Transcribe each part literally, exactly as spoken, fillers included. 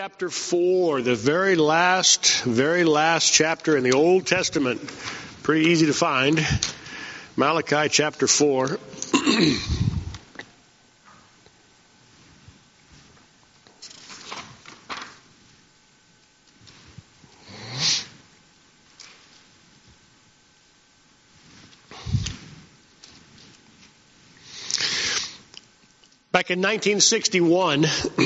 Chapter four, the very last, very last chapter in the Old Testament. Pretty easy to find. Malachi chapter four. Back in nineteen sixty-one,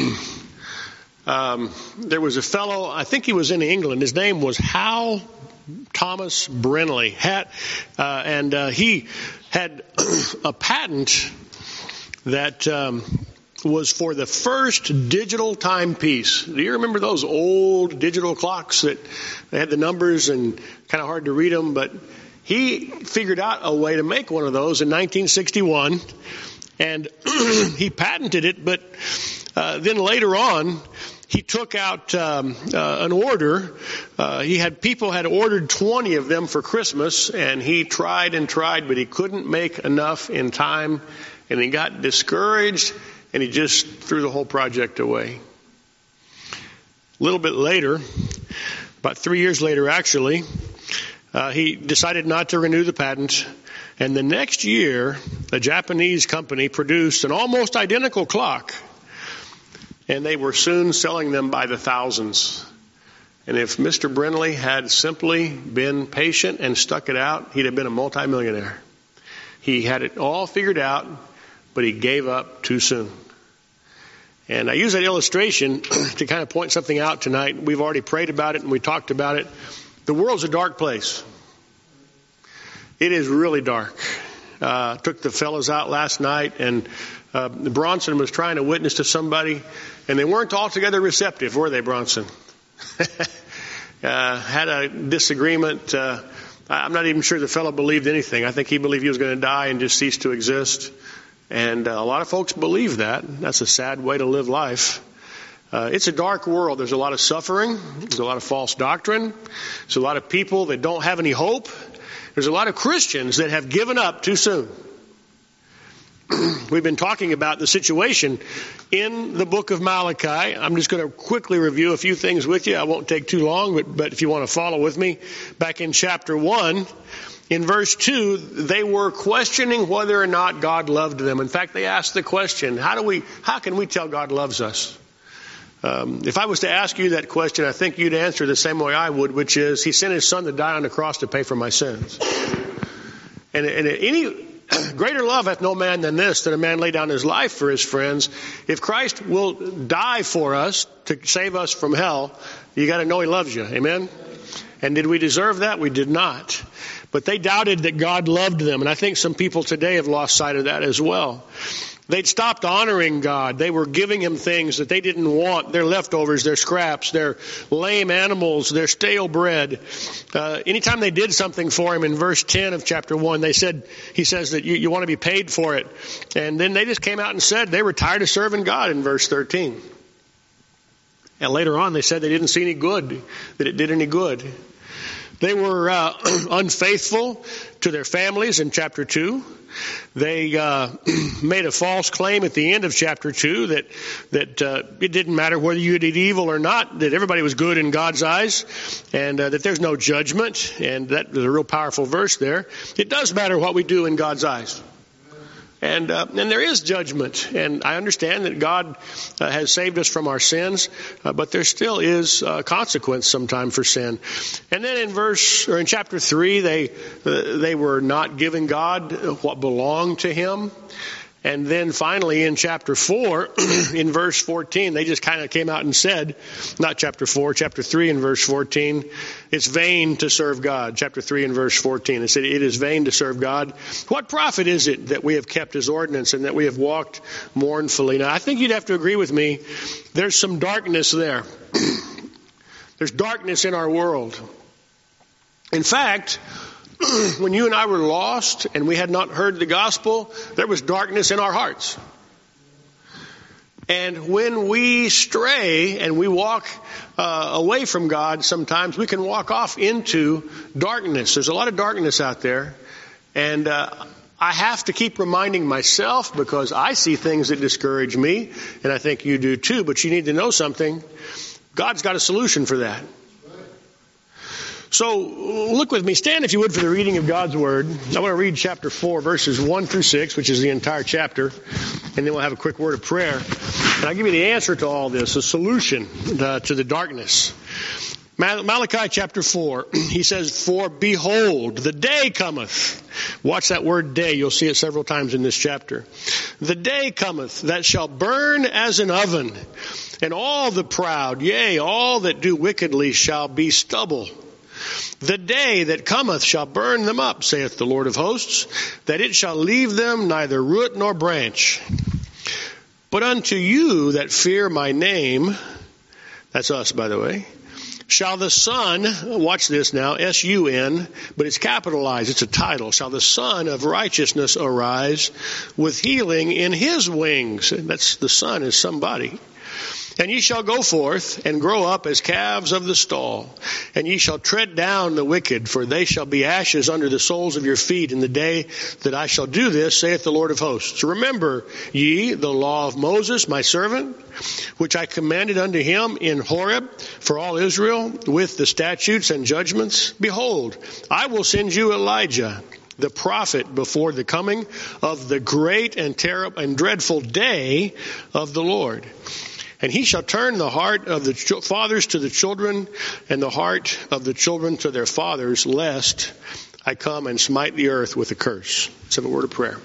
Um, there was a fellow, I think he was in England. His name was Hal Thomas Brindley. Had, uh, and uh, he had a patent that um, was for the first digital timepiece. Do you remember those old digital clocks that they had the numbers and kind of hard to read them? But he figured out a way to make one of those in nineteen sixty-one, and he patented it. But uh, then later on, he took out um, uh, an order. Uh, he had people had ordered twenty of them for Christmas, and he tried and tried, but he couldn't make enough in time, and he got discouraged, and he just threw the whole project away. A little bit later, about three years later actually, uh, he decided not to renew the patent, and the next year, a Japanese company produced an almost identical clock. And they were soon selling them by the thousands. And if Mister Brindley had simply been patient and stuck it out, he'd have been a multimillionaire. He had it all figured out, but he gave up too soon. And I use that illustration to kind of point something out tonight. We've already prayed about it and we talked about it. The world's a dark place. It is really dark. Uh, took the fellows out last night, and uh, Bronson was trying to witness to somebody, and they weren't altogether receptive, were they, Bronson? uh, had a disagreement. Uh, I'm not even sure the fellow believed anything. I think he believed he was going to die and just cease to exist. And uh, a lot of folks believe that. That's a sad way to live life. Uh, it's a dark world. There's a lot of suffering. There's a lot of false doctrine. There's a lot of people that don't have any hope. There's a lot of Christians that have given up too soon. We've been talking about the situation in the book of Malachi. I'm just going to quickly review a few things with you. I won't take too long, but, but if you want to follow with me, back in chapter one, in verse two, they were questioning whether or not God loved them. In fact, they asked the question, how do we, how can we tell God loves us? Um, if I was to ask you that question, I think you'd answer the same way I would, which is, He sent His Son to die on the cross to pay for my sins. And, and any greater love hath no man than this, that a man lay down his life for his friends. If Christ will die for us to save us from hell, you got to know He loves you. Amen? And did we deserve that? We did not. But they doubted that God loved them. And I think some people today have lost sight of that as well. They'd stopped honoring God. They were giving Him things that they didn't want. Their leftovers, their scraps, their lame animals, their stale bread. Uh, anytime they did something for Him, in verse ten of chapter one, they said, He says that you, you want to be paid for it. And then they just came out and said they were tired of serving God in verse thirteen. And later on they said they didn't see any good, that it did any good. They were uh, unfaithful to their families in chapter two. They uh, made a false claim at the end of chapter two that that uh, it didn't matter whether you did evil or not, that everybody was good in God's eyes, and uh, that there's no judgment. And that was a real powerful verse there. It does matter what we do in God's eyes. And uh, and there is judgment, and I understand that God uh, has saved us from our sins, uh, but there still is uh, consequence sometime for sin. And then in verse or in chapter three, they uh, they were not giving God what belonged to Him. And then finally in chapter four, in verse fourteen, they just kind of came out and said, not chapter four, chapter three in verse fourteen, it's vain to serve God. Chapter three in verse fourteen, it said, it is vain to serve God. What profit is it that we have kept His ordinance and that we have walked mournfully? Now, I think you'd have to agree with me. There's some darkness there. There's darkness in our world. In fact, when you and I were lost and we had not heard the gospel, there was darkness in our hearts. And when we stray and we walk uh, away from God, sometimes we can walk off into darkness. There's a lot of darkness out there. And uh, I have to keep reminding myself, because I see things that discourage me, and I think you do too, but you need to know something. God's got a solution for that. So look with me. Stand, if you would, for the reading of God's Word. I want to read chapter four, verses one through six, which is the entire chapter. And then we'll have a quick word of prayer. And I'll give you the answer to all this, a solution uh, to the darkness. Malachi chapter four, he says, "For behold, the day cometh." Watch that word day. You'll see it several times in this chapter. "The day cometh that shall burn as an oven, and all the proud, yea, all that do wickedly shall be stubble. The day that cometh shall burn them up, saith the Lord of hosts, that it shall leave them neither root nor branch. But unto you that fear my name," that's us, by the way, "shall the Son," watch this now, S U N, but it's capitalized, it's a title, "shall the Son of righteousness arise with healing in his wings." That's, the Son is somebody. "And ye shall go forth and grow up as calves of the stall. And ye shall tread down the wicked, for they shall be ashes under the soles of your feet in the day that I shall do this, saith the Lord of hosts. Remember ye the law of Moses, my servant, which I commanded unto him in Horeb for all Israel, with the statutes and judgments. Behold, I will send you Elijah, the prophet, before the coming of the great and terrible and dreadful day of the Lord. And he shall turn the heart of the ch- fathers to the children, and the heart of the children to their fathers, lest I come and smite the earth with a curse." Let's have a word of prayer.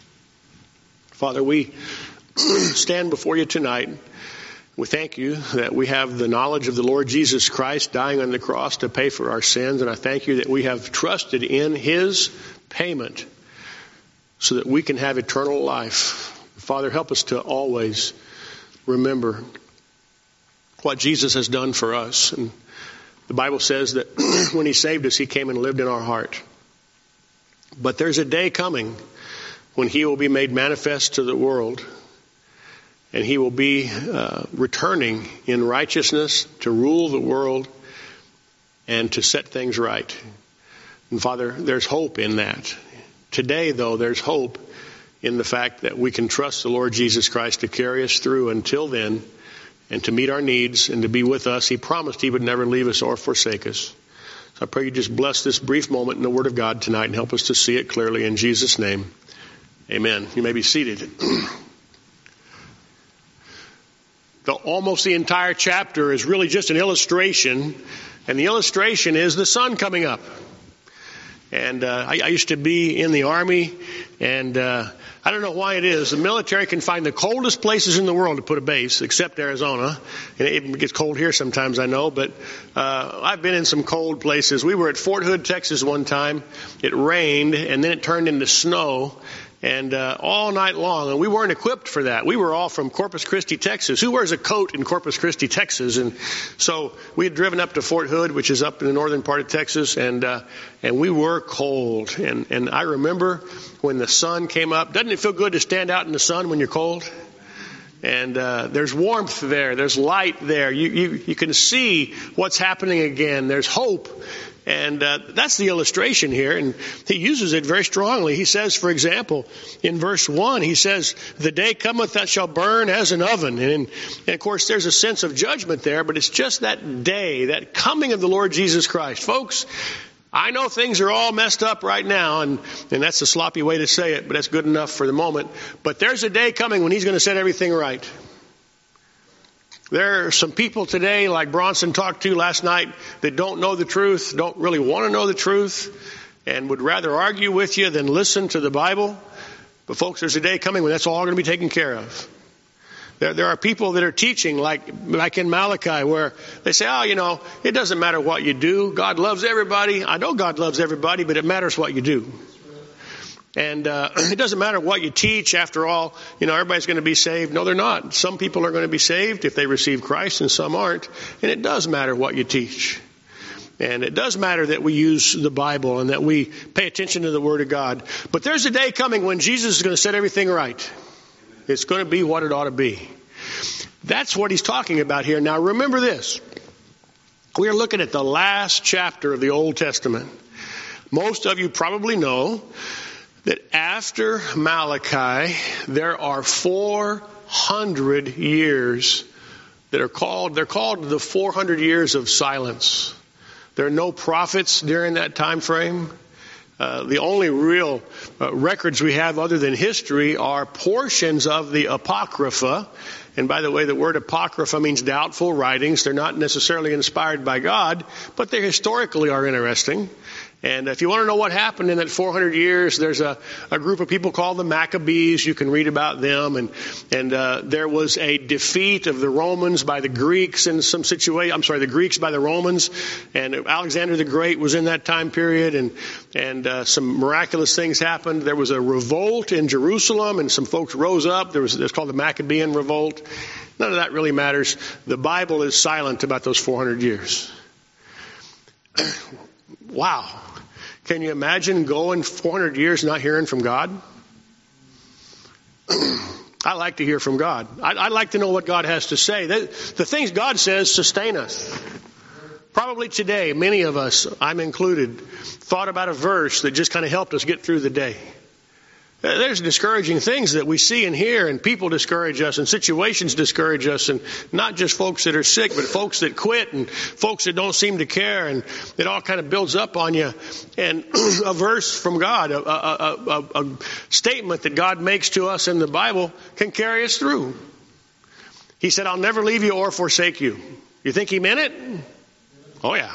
Father, we stand before you tonight. We thank you that we have the knowledge of the Lord Jesus Christ dying on the cross to pay for our sins. And I thank you that we have trusted in his payment so that we can have eternal life. Father, help us to always remember what Jesus has done for us. And the Bible says that when he saved us, he came and lived in our heart. But there's a day coming when he will be made manifest to the world, and he will be uh, returning in righteousness to rule the world and to set things right. And Father, there's hope in that. Today, though, there's hope in the fact that we can trust the Lord Jesus Christ to carry us through until then and to meet our needs and to be with us. He promised he would never leave us or forsake us. So I pray you just bless this brief moment in the Word of God tonight and help us to see it clearly in Jesus' name. Amen. You may be seated. The, almost the entire chapter is really just an illustration, and the illustration is the sun coming up. And uh, I, I used to be in the Army, and uh, I don't know why it is. The military can find the coldest places in the world to put a base, except Arizona. And it even gets cold here sometimes, I know. But uh, I've been in some cold places. We were at Fort Hood, Texas one time. It rained, and then it turned into snow. And uh, all night long, and we weren't equipped for that. We were all from Corpus Christi, Texas. Who wears a coat in Corpus Christi, Texas? And so we had driven up to Fort Hood, which is up in the northern part of Texas, and uh, and we were cold. And and I remember when the sun came up. Doesn't it feel good to stand out in the sun when you're cold? And uh, there's warmth there. There's light there. You you you can see what's happening again. There's hope. And uh, that's the illustration here, and he uses it very strongly. He says, for example, in verse one, he says, "The day cometh that shall burn as an oven." And, in, and of course, there's a sense of judgment there, but it's just that day, that coming of the Lord Jesus Christ. Folks, I know things are all messed up right now, and, and that's a sloppy way to say it, but that's good enough for the moment. But there's a day coming when he's going to set everything right. There are some people today, like Bronson talked to last night, that don't know the truth, don't really want to know the truth, and would rather argue with you than listen to the Bible. But folks, there's a day coming when that's all going to be taken care of. There, there are people that are teaching, like, like in Malachi, where they say, oh, you know, it doesn't matter what you do. God loves everybody. I know God loves everybody, but it matters what you do. And uh, it doesn't matter what you teach. After all, you know, everybody's going to be saved. No, they're not. Some people are going to be saved if they receive Christ, and some aren't. And it does matter what you teach. And it does matter that we use the Bible and that we pay attention to the Word of God. But there's a day coming when Jesus is going to set everything right. It's going to be what it ought to be. That's what he's talking about here. Now, remember this. We are looking at the last chapter of the Old Testament. Most of you probably know that after Malachi, there are four hundred years that are called, they're called the four hundred years of silence. There are no prophets during that time frame. Uh, the only real uh, records we have other than history are portions of the Apocrypha. And by the way, the word Apocrypha means doubtful writings. They're not necessarily inspired by God, but they historically are interesting. And if you want to know what happened in that four hundred years, there's a, a group of people called the Maccabees. You can read about them. And and uh, there was a defeat of the Romans by the Greeks in some situation. I'm sorry, the Greeks by the Romans. And Alexander the Great was in that time period. And and uh, some miraculous things happened. There was a revolt in Jerusalem, and some folks rose up. There was it's called the Maccabean Revolt. None of that really matters. The Bible is silent about those four hundred years. Wow. Can you imagine going four hundred years not hearing from God? I like to hear from God. I, I like to know what God has to say. The, the things God says sustain us. Probably today, many of us, I'm included, thought about a verse that just kind of helped us get through the day. There's discouraging things that we see and hear, and people discourage us, and situations discourage us, and not just folks that are sick, but folks that quit, and folks that don't seem to care, and it all kind of builds up on you. And a verse from God, a, a, a, a statement that God makes to us in the Bible can carry us through. He said, I'll never leave you or forsake you. You think he meant it? Oh, yeah.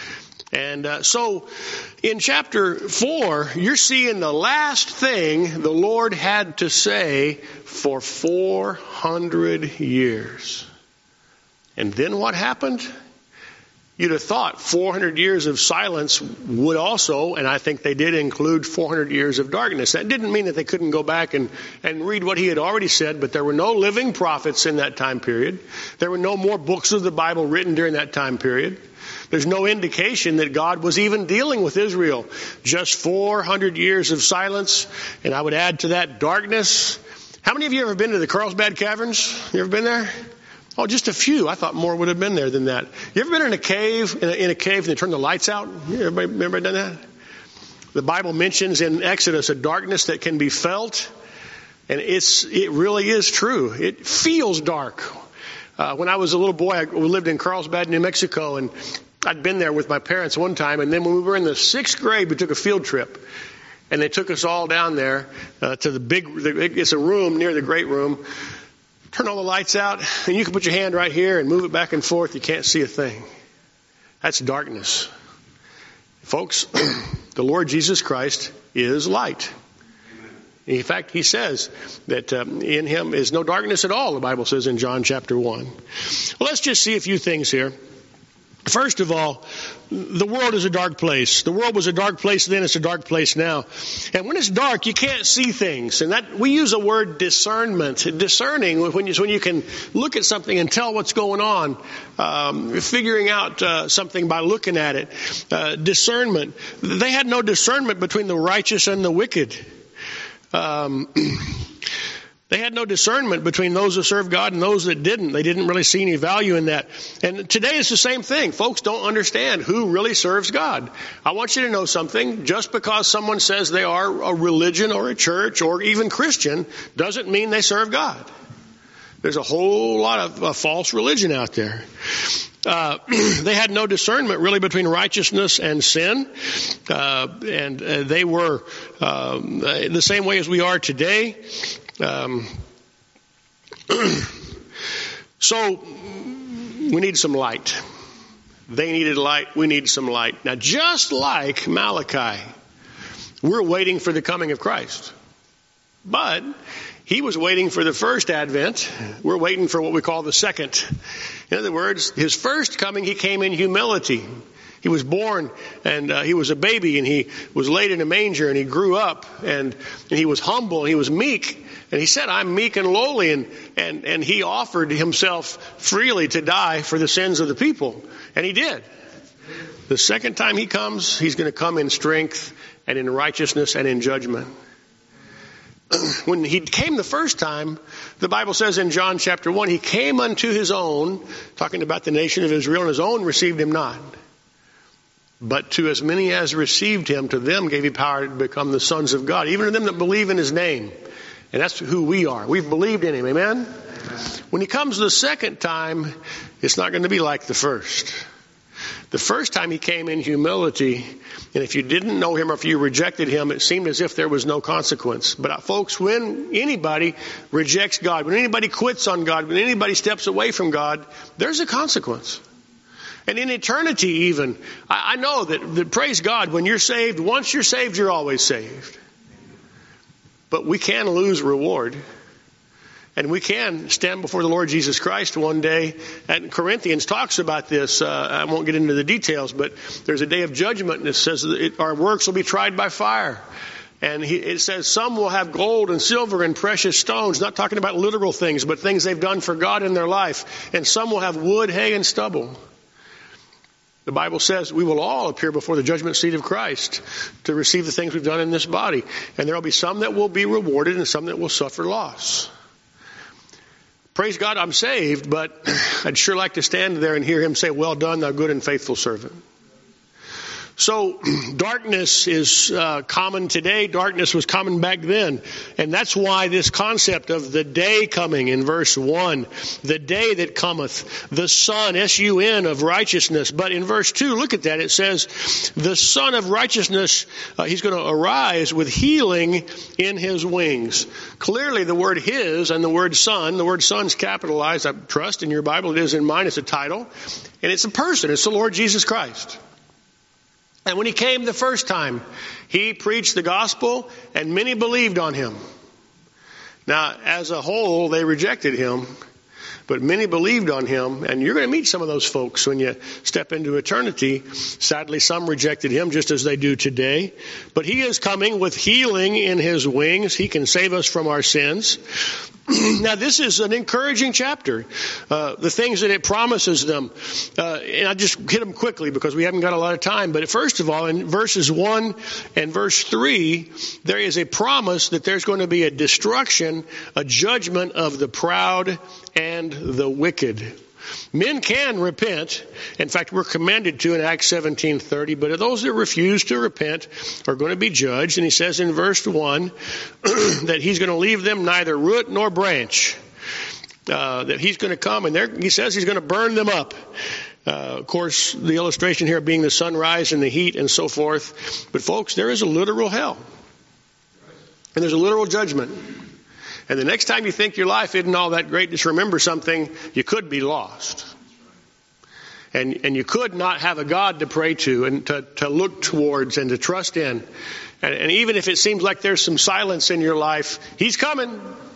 And uh, so in chapter four, you're seeing the last thing the Lord had to say for four hundred years. And then what happened? You'd have thought four hundred years of silence would also, and I think they did, include four hundred years of darkness. That didn't mean that they couldn't go back and, and read what he had already said, but there were no living prophets in that time period. There were no more books of the Bible written during that time period. There's no indication that God was even dealing with Israel. Just four hundred years of silence, and I would add to that darkness. How many of you ever been to the Carlsbad Caverns? You ever been there? Oh, just a few. I thought more would have been there than that. You ever been in a cave, in a, in a cave, and they turn the lights out? Everybody, everybody done that? The Bible mentions in Exodus a darkness that can be felt, and it's it really is true. It feels dark. Uh, when I was a little boy, I lived in Carlsbad, New Mexico, and I'd been there with my parents one time, and then when we were in the sixth grade, we took a field trip, and they took us all down there uh, to the big, it's a room near the great room. Turn all the lights out, and you can put your hand right here and move it back and forth. You can't see a thing. That's darkness. Folks, the Lord Jesus Christ is light. In fact, he says that um, in him is no darkness at all, the Bible says in John chapter one. Well, let's just see a few things here. First of all, the world is a dark place. The world was a dark place then, it's a dark place now. And when it's dark, you can't see things. And that we use a word discernment. Discerning, when you, when you can look at something and tell what's going on, um, figuring out uh, something by looking at it. Uh, discernment. They had no discernment between the righteous and the wicked. Um, they had no discernment between those that served God and those that didn't. They didn't really see any value in that. And today it's the same thing. Folks don't understand who really serves God. I want you to know something. Just because someone says they are a religion or a church or even Christian doesn't mean they serve God. There's a whole lot of uh, false religion out there. Uh, they had no discernment really between righteousness and sin. Uh, and uh, they were um, the same way as we are today. Um, so we need some light. They needed light. We need some light. Now, just like Malachi, we're waiting for the coming of Christ. But he was waiting for the first advent. We're waiting for what we call the second. In other words, his first coming, he came in humility. He was born, and uh, he was a baby, and he was laid in a manger, and he grew up, and, and he was humble, and he was meek. And he said, I'm meek and lowly, and, and, and he offered himself freely to die for the sins of the people. And he did. The second time he comes, he's going to come in strength and in righteousness and in judgment. When he came the first time, the Bible says in John chapter one, he came unto his own, talking about the nation of Israel, and his own received him not. But to as many as received him, to them gave he power to become the sons of God, even to them that believe in his name. And that's who we are. We've believed in him. Amen? When he comes the second time, it's not going to be like the first. The first time he came in humility, and if you didn't know him or if you rejected him, it seemed as if there was no consequence. But uh, folks, when anybody rejects God, when anybody quits on God, when anybody steps away from God, there's a consequence. And in eternity even, I, I know that, that, praise God, when you're saved, once you're saved, you're always saved. But we can lose reward. And we can stand before the Lord Jesus Christ one day. And Corinthians talks about this. Uh, I won't get into the details, but there's a day of judgment, and it says that it, our works will be tried by fire. And he, it says some will have gold and silver and precious stones, not talking about literal things, but things they've done for God in their life. And some will have wood, hay, and stubble. The Bible says we will all appear before the judgment seat of Christ to receive the things we've done in this body. And there will be some that will be rewarded and some that will suffer loss. Praise God, I'm saved, but I'd sure like to stand there and hear him say, well done, thou good and faithful servant. So darkness is uh, common today. Darkness was common back then. And that's why this concept of the day coming in verse one, the day that cometh, the Son, S U N, of righteousness. But in verse two, look at that. It says, the Son of righteousness, uh, he's going to arise with healing in his wings. Clearly the word his and the word son, the word son's capitalized, I trust in your Bible, it is in mine, it's a title. And it's a person, it's the Lord Jesus Christ. And when he came the first time, he preached the gospel and many believed on him. Now, as a whole, they rejected him, but many believed on him. And you're going to meet some of those folks when you step into eternity. Sadly, some rejected him just as they do today. But he is coming with healing in his wings. He can save us from our sins. Now, this is an encouraging chapter. Uh, the things that it promises them. Uh, and I'll just hit them quickly because we haven't got a lot of time. But first of all, in verses one and verse three, there is a promise that there's going to be a destruction, a judgment of the proud and the wicked. Men can repent. In fact, we're commanded to in Acts seventeen thirty. But those that refuse to repent are going to be judged. And he says in verse one that he's going to leave them neither root nor branch. Uh, that he's going to come and he says he's going to burn them up. Uh, of course, the illustration here being the sunrise and the heat and so forth. But folks, there is a literal hell. And there's a literal judgment. And the next time you think your life isn't all that great, just remember something, you could be lost. And and you could not have a God to pray to and to, to look towards and to trust in. And, and even if it seems like there's some silence in your life, he's coming.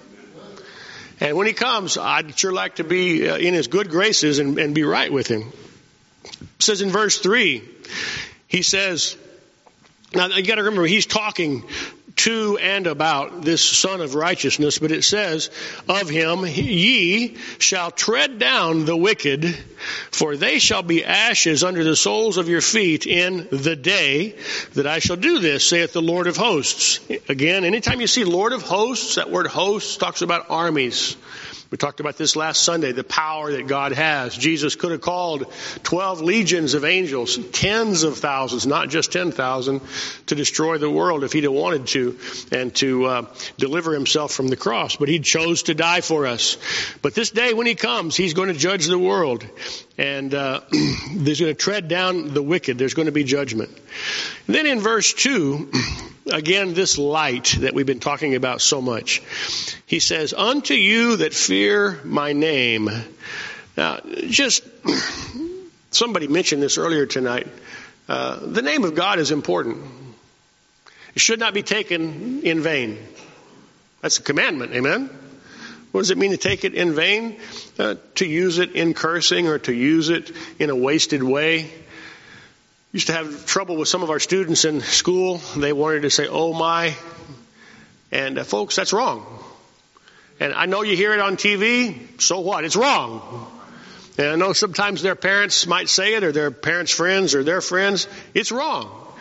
And when he comes, I'd sure like to be in his good graces and, and be right with him. It says in verse three, he says, now you got to remember, he's talking to and about this Son of righteousness, but it says, of him ye shall tread down the wicked, for they shall be ashes under the soles of your feet in the day that I shall do this, saith the Lord of hosts. Again, anytime you see Lord of hosts, that word hosts talks about armies. We talked about this last Sunday, the power that God has. Jesus could have called twelve legions of angels, tens of thousands, not just ten thousand, to destroy the world if he'd have wanted to and to uh, deliver himself from the cross. But he chose to die for us. But this day when he comes, he's going to judge the world. And uh, he's going to tread down the wicked. There's going to be judgment. And then in verse two, again, this light that we've been talking about so much. He says, unto you that fear my name. Now, just, somebody mentioned this earlier tonight. Uh, the name of God is important. It should not be taken in vain. That's a commandment, amen? What does it mean to take it in vain? Uh, to use it in cursing or to use it in a wasted way. Used to have trouble with some of our students in school. They wanted to say, oh my. And uh, folks, that's wrong. And I know you hear it on T V. So what? It's wrong. And I know sometimes their parents might say it or their parents' friends or their friends. It's wrong.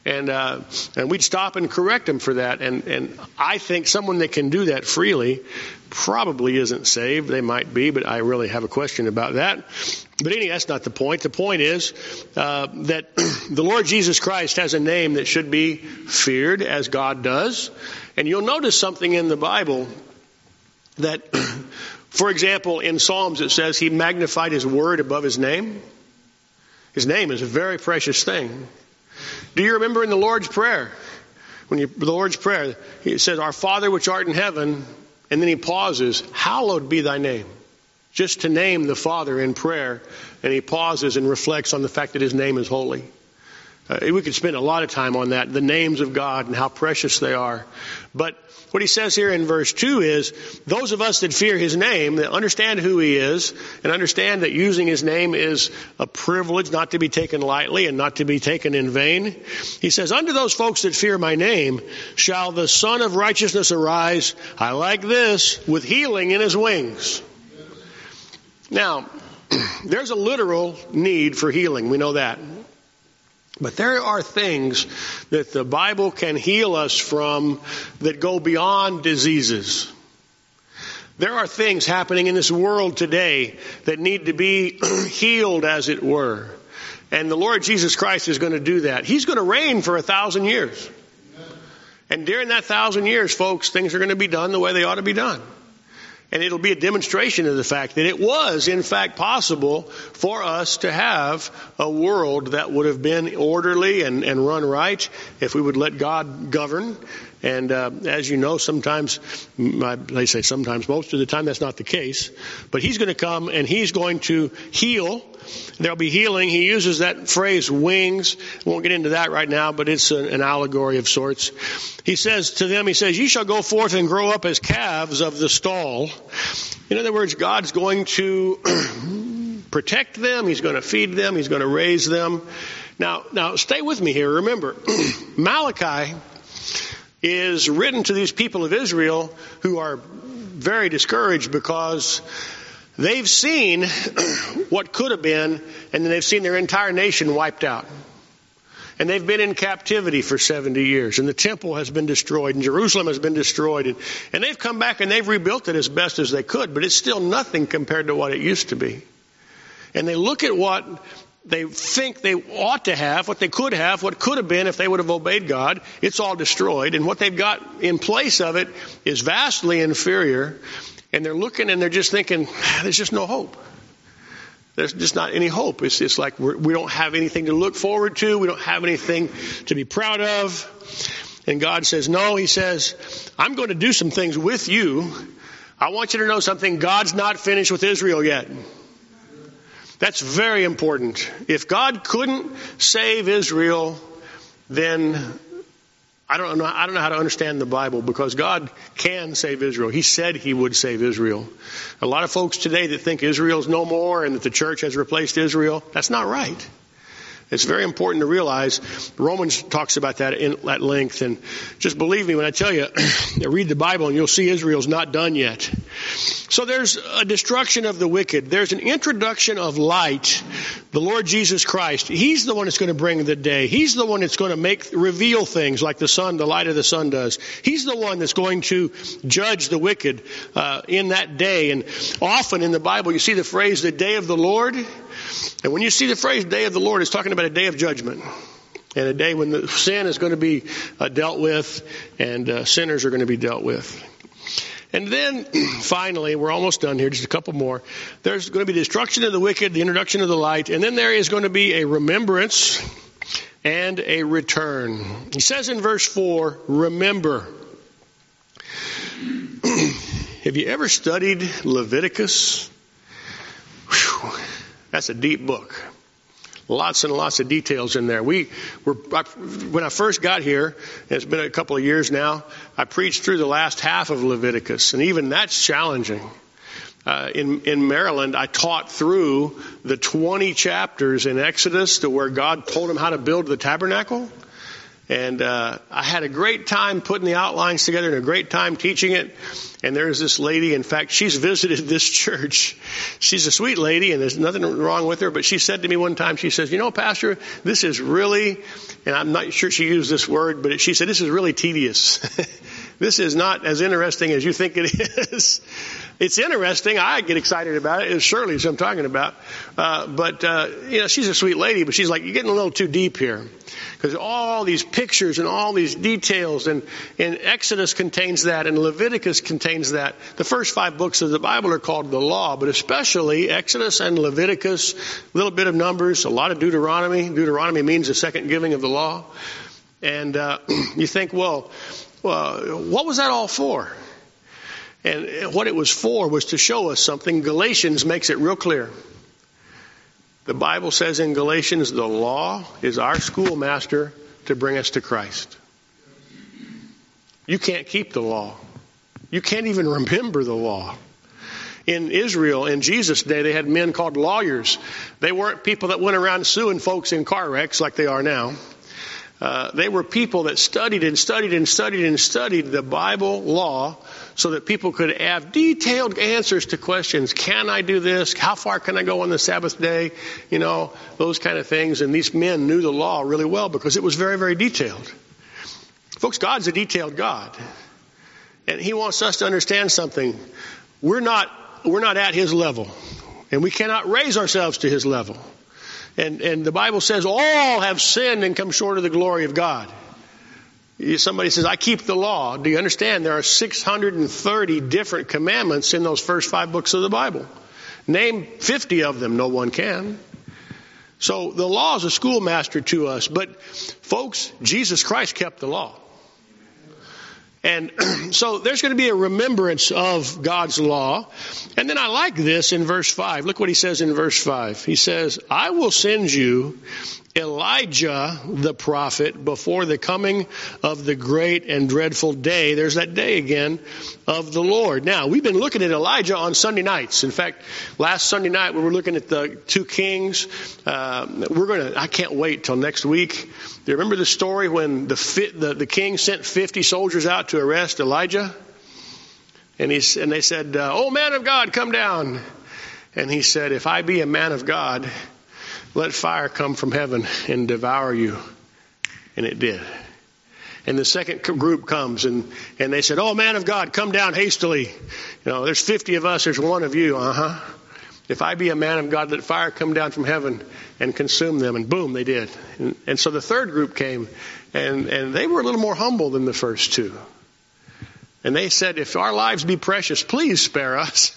And uh, and we'd stop and correct them for that. And, and I think someone that can do that freely probably isn't saved. They might be, but I really have a question about that. But anyway, that's not the point. The point is uh, that the Lord Jesus Christ has a name that should be feared as God does. And you'll notice something in the Bible that, for example, in Psalms it says he magnified his word above his name. His name is a very precious thing. Do you remember in the Lord's Prayer, when you, the Lord's Prayer, he says, "Our Father which art in heaven," and then he pauses, "Hallowed be thy name." Just to name the Father in prayer, and he pauses and reflects on the fact that his name is holy. Uh, we could spend a lot of time on that, the names of God and how precious they are. But what he says here in verse two is, those of us that fear his name, that understand who he is, and understand that using his name is a privilege not to be taken lightly and not to be taken in vain. He says, unto those folks that fear my name shall the Son of Righteousness arise, I like this, with healing in his wings. Now, there's a literal need for healing. We know that. But there are things that the Bible can heal us from that go beyond diseases. There are things happening in this world today that need to be healed, as it were. And the Lord Jesus Christ is going to do that. He's going to reign for a thousand years. And during that thousand years, folks, things are going to be done the way they ought to be done. And it'll be a demonstration of the fact that it was, in fact, possible for us to have a world that would have been orderly and, and run right if we would let God govern. And uh, as you know, sometimes, I, they say sometimes, most of the time that's not the case. But he's going to come and he's going to heal. There'll be healing. He uses that phrase, wings. I won't get into that right now, but it's an, an allegory of sorts. He says to them, he says, ye shall go forth and grow up as calves of the stall. In other words, God's going to protect them. He's going to feed them. He's going to raise them. Now, now stay with me here. Remember, Malachi is written to these people of Israel who are very discouraged because they've seen what could have been, and then they've seen their entire nation wiped out. And they've been in captivity for seventy years, and the temple has been destroyed, and Jerusalem has been destroyed, and, and they've come back and they've rebuilt it as best as they could, but it's still nothing compared to what it used to be. And they look at what they think they ought to have, what they could have, what could have been if they would have obeyed God. It's all destroyed. And what they've got in place of it is vastly inferior. And they're looking and they're just thinking, there's just no hope. There's just not any hope. It's, it's like we're, we don't have anything to look forward to. We don't have anything to be proud of. And God says, no, he says, I'm going to do some things with you. I want you to know something. God's not finished with Israel yet. That's very important. If God couldn't save Israel, then I don't know, I don't know how to understand the Bible, because God can save Israel. He said he would save Israel. A lot of folks today that think Israel's no more and that the church has replaced Israel, that's not right. It's very important to realize. Romans talks about that in, at length. And just believe me when I tell you, read the Bible and you'll see Israel's not done yet. So there's a destruction of the wicked. There's an introduction of light. The Lord Jesus Christ, he's the one that's going to bring the day. He's the one that's going to make, reveal things like the sun, the light of the sun does. He's the one that's going to judge the wicked uh, in that day. And often in the Bible you see the phrase, the day of the Lord. And when you see the phrase day of the Lord, it's talking about a day of judgment. And a day when the sin is going to be uh, dealt with and uh, sinners are going to be dealt with. And then finally, we're almost done here, just a couple more. There's going to be the destruction of the wicked, the introduction of the light, and then there is going to be a remembrance and a return. He says in verse four, remember. Have you ever studied Leviticus? Whew. That's a deep book. Lots and lots of details in there. We were I, when I first got here, it's been a couple of years now, I preached through the last half of Leviticus, and even that's challenging. Uh, in, in Maryland, I taught through the twenty chapters in Exodus to where God told them how to build the tabernacle. And uh, I had a great time putting the outlines together and a great time teaching it. And there's this lady, in fact, she's visited this church. She's a sweet lady and there's nothing wrong with her. But she said to me one time, she says, you know, Pastor, this is really, and I'm not sure she used this word, but she said, this is really tedious. This is not as interesting as you think it is. It's interesting. I get excited about it. It's Shirley, who I'm talking about. Uh, but, uh, you know, she's a sweet lady, but she's like, you're getting a little too deep here. Because all these pictures and all these details, and, and Exodus contains that, and Leviticus contains that. The first five books of the Bible are called the law, but especially Exodus and Leviticus, a little bit of Numbers, a lot of Deuteronomy. Deuteronomy means the second giving of the law. And uh, you think, well, well, what was that all for? And what it was for was to show us something. Galatians makes it real clear. The Bible says in Galatians, the law is our schoolmaster to bring us to Christ. You can't keep the law. You can't even remember the law. In Israel, in Jesus' day, they had men called lawyers. They weren't people that went around suing folks in car wrecks like they are now. Uh, they were people that studied and studied and studied and studied the Bible law so that people could have detailed answers to questions. Can I do this? How far can I go on the Sabbath day? You know, those kind of things. And these men knew the law really well because it was very, very detailed. Folks, God's a detailed God. And He wants us to understand something. We're not, we're not at His level. And we cannot raise ourselves to His level. And, and the Bible says all have sinned and come short of the glory of God. Somebody says, I keep the law. Do you understand? There are six hundred thirty different commandments in those first five books of the Bible. Name fifty of them. No one can. So the law is a schoolmaster to us. But folks, Jesus Christ kept the law. And so there's going to be a remembrance of God's law. And then I like this in verse five. Look what he says in verse five. He says, I will send you Elijah the prophet before the coming of the great and dreadful day. There's that day again of the Lord. Now, we've been looking at Elijah on Sunday nights. In fact, last Sunday night we were looking at the two kings. Uh, we're going to, I can't wait till next week. Do you remember the story when the, fit, the, the king sent fifty soldiers out to arrest Elijah? And, he's, and they said, uh, oh, man of God, come down. And he said, if I be a man of God, let fire come from heaven and devour you. And it did. And the second group comes and, and they said, oh, man of God, come down hastily. You know, there's fifty of us, there's one of you. Uh-huh. If I be a man of God, let fire come down from heaven and consume them. And boom, they did. And, and so the third group came and, and they were a little more humble than the first two. And they said, if our lives be precious, please spare us.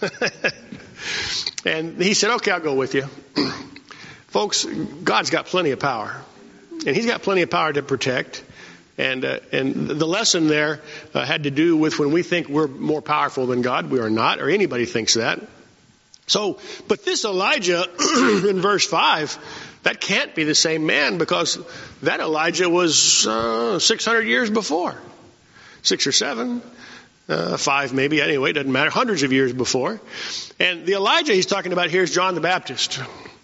And he said, okay, I'll go with you. Folks, God's got plenty of power. And He's got plenty of power to protect. And uh, and the lesson there uh, had to do with when we think we're more powerful than God. We are not, or anybody thinks that. So, but this Elijah in verse five, that can't be the same man because that Elijah was uh, six hundred years before. Six or seven. Uh, five maybe, anyway, it doesn't matter. Hundreds of years before. And the Elijah he's talking about here is John the Baptist.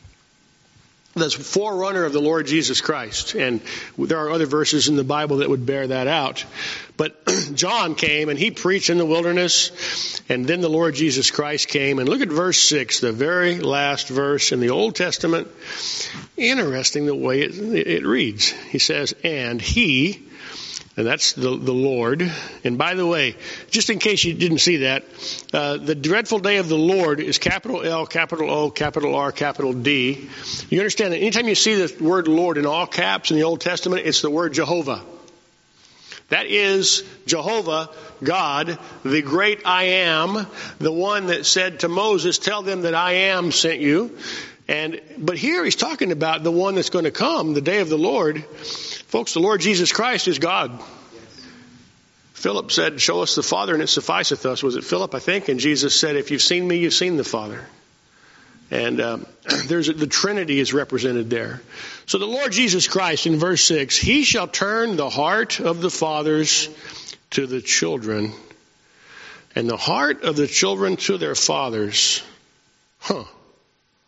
The forerunner of the Lord Jesus Christ. And there are other verses in the Bible that would bear that out. But John came and he preached in the wilderness. And then the Lord Jesus Christ came. And look at verse six, the very last verse in the Old Testament. Interesting the way it, it reads. He says, and he... And that's the, the Lord. And by the way, just in case you didn't see that, uh, the dreadful day of the Lord is capital L, capital O, capital R, capital D. You understand that anytime you see the word Lord in all caps in the Old Testament, it's the word Jehovah. That is Jehovah, God, the great I am, the one that said to Moses, tell them that I am sent you. And but here he's talking about the one that's going to come, the day of the Lord. Folks, the Lord Jesus Christ is God. Yes. Philip said, show us the Father and it sufficeth us. Was it Philip, I think? And Jesus said, if you've seen me, you've seen the Father. And um, there's a, the Trinity is represented there. So the Lord Jesus Christ in verse six, He shall turn the heart of the fathers to the children and the heart of the children to their fathers. Huh.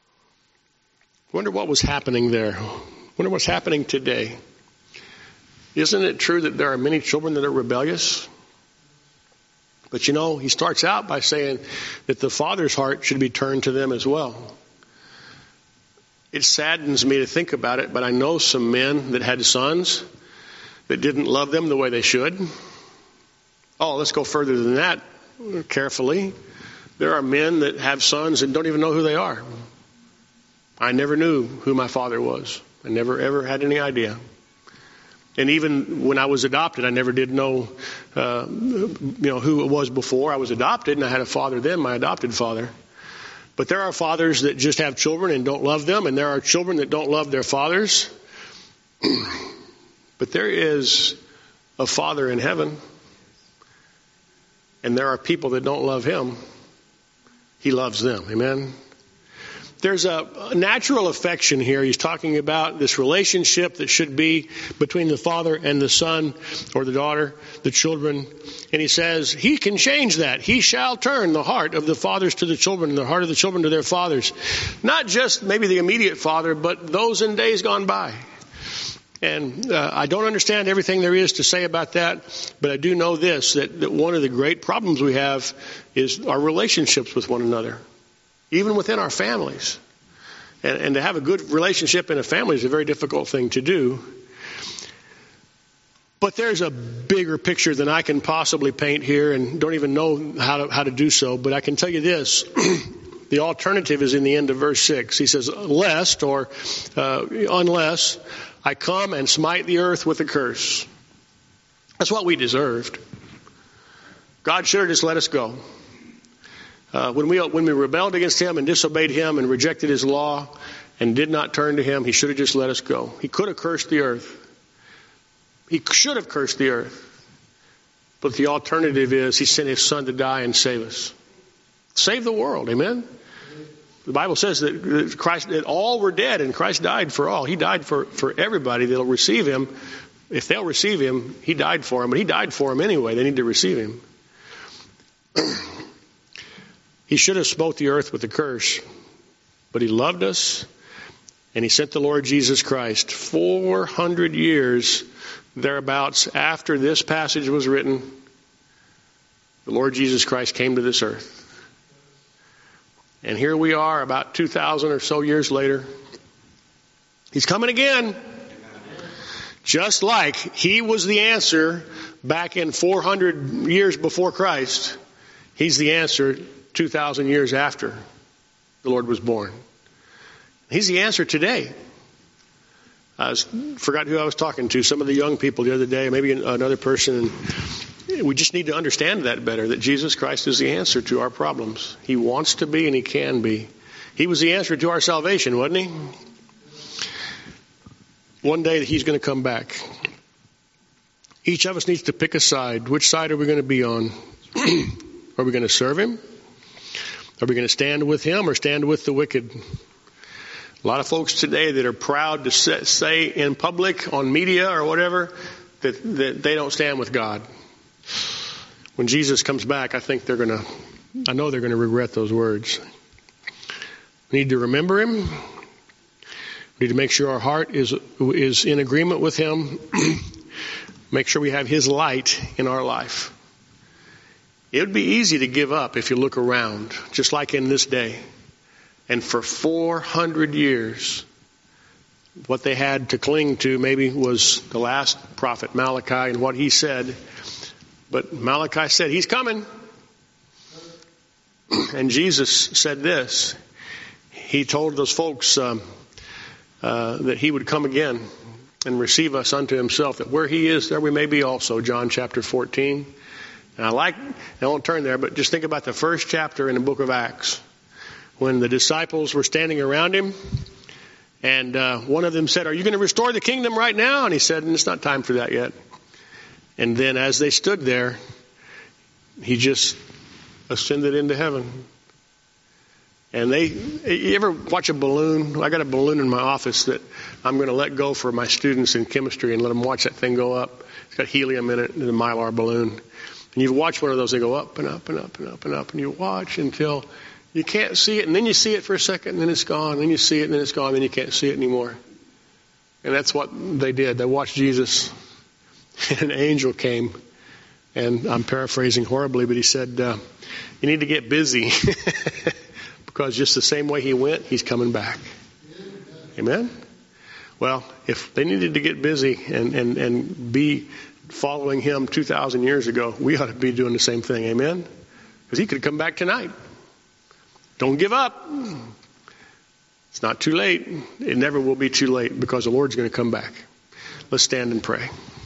Wonder what was happening there. Wonder what's happening today. Isn't it true that there are many children that are rebellious? But you know, he starts out by saying that the father's heart should be turned to them as well. It saddens me to think about it, but I know some men that had sons that didn't love them the way they should. Oh, let's go further than that carefully. There are men that have sons and don't even know who they are. I never knew who my father was. I never ever had any idea. And even when I was adopted, I never did know, uh, you know, who it was before I was adopted, and I had a father then, my adopted father. But there are fathers that just have children and don't love them, and there are children that don't love their fathers. But there is a Father in heaven, and there are people that don't love him. He loves them. Amen? There's a natural affection here. He's talking about this relationship that should be between the father and the son or the daughter, the children. And he says he can change that. He shall turn the heart of the fathers to the children and the heart of the children to their fathers. Not just maybe the immediate father, but those in days gone by. And uh, I don't understand everything there is to say about that, but I do know this, that, that one of the great problems we have is our relationships with one another. Even within our families. And, and to have a good relationship in a family is a very difficult thing to do. But there's a bigger picture than I can possibly paint here, and don't even know how to, how to do so. But I can tell you this. The alternative is in the end of verse six. He says, lest, or uh, unless, I come and smite the earth with a curse. That's what we deserved. God should have just let us go. Uh, when we when we rebelled against him and disobeyed him and rejected his law and did not turn to him, he should have just let us go. He could have cursed the earth. He should have cursed the earth. But the alternative is he sent his son to die and save us. Save the world. Amen? The Bible says that Christ, that all were dead and Christ died for all. He died for, for everybody that will receive him. If they'll receive him, he died for them. But he died for them anyway. They need to receive him. He should have smote the earth with a curse, but he loved us, and he sent the Lord Jesus Christ. four hundred years thereabouts after this passage was written, the Lord Jesus Christ came to this earth. And here we are about two thousand or so years later. He's coming again. Just like he was the answer back in four hundred years before Christ, he's the answer two thousand years after the Lord was born. He's the answer today. I was, forgot who I was talking to, some of the young people the other day, maybe another person. And we just need to understand that better, that Jesus Christ is the answer to our problems. He wants to be and he can be. He was the answer to our salvation, wasn't he? One day he's going to come back. Each of us needs to pick a side. Which side are we going to be on? Are we going to serve him? Are we going to stand with him or stand with the wicked? A lot of folks today that are proud to say in public, on media or whatever, that, that they don't stand with God. When Jesus comes back, I think they're going to, I know they're going to regret those words. We need to remember him. We need to make sure our heart is, is in agreement with him. Make sure we have his light in our life. It would be easy to give up if you look around, just like in this day. And for four hundred years, what they had to cling to maybe was the last prophet, Malachi, and what he said. But Malachi said, he's coming. And Jesus said this. He told those folks um, uh, that he would come again and receive us unto himself, that where he is, there we may be also, John chapter fourteen. And I like, I won't turn there, but just think about the first chapter in the book of Acts, when the disciples were standing around him, and uh, one of them said, are you going to restore the kingdom right now? And he said, it's not time for that yet. And then as they stood there, he just ascended into heaven. And they, you ever watch a balloon? I got a balloon in my office that I'm going to let go for my students in chemistry and let them watch that thing go up. It's got helium in it, the Mylar balloon. And you watch one of those, they go up and up and up and up and up, and you watch until you can't see it, and then you see it for a second, and then it's gone, and then you see it, and then it's gone, and then you can't see it anymore. And that's what they did. They watched Jesus And an angel came, and I'm paraphrasing horribly, but he said, uh, you need to get busy because just the same way he went, he's coming back. Amen? Well, if they needed to get busy and, and, and be following him two thousand years ago, we ought to be doing the same thing. Amen? Because he could come back tonight. Don't give up. It's not too late. It never will be too late because the Lord's going to come back. Let's stand and pray.